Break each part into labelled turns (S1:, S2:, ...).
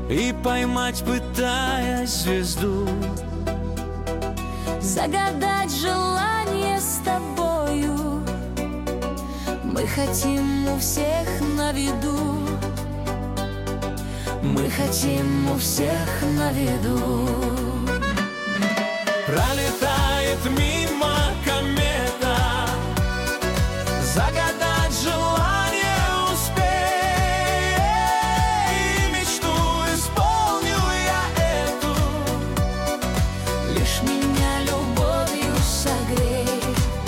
S1: и поймать, пытаясь звезду.
S2: Загадать желание с тобою мы хотим у всех на виду. Мы хотим у всех на виду.
S1: Пролетает мимо комета, загадать желание успей. И мечту исполню я эту,
S2: лишь меня любовью согрей.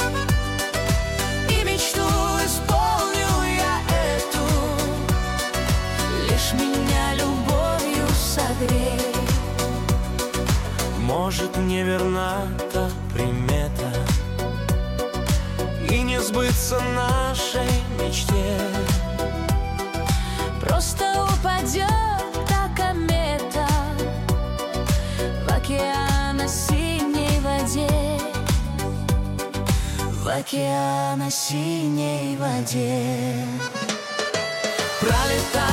S1: и мечту исполню я эту,
S2: лишь меня любовью согрей.
S1: Может, не верна та примета, и не сбыться нашей мечте.
S2: Просто упадет та комета в океан синей воде, в океан синей воде.
S1: Пролетает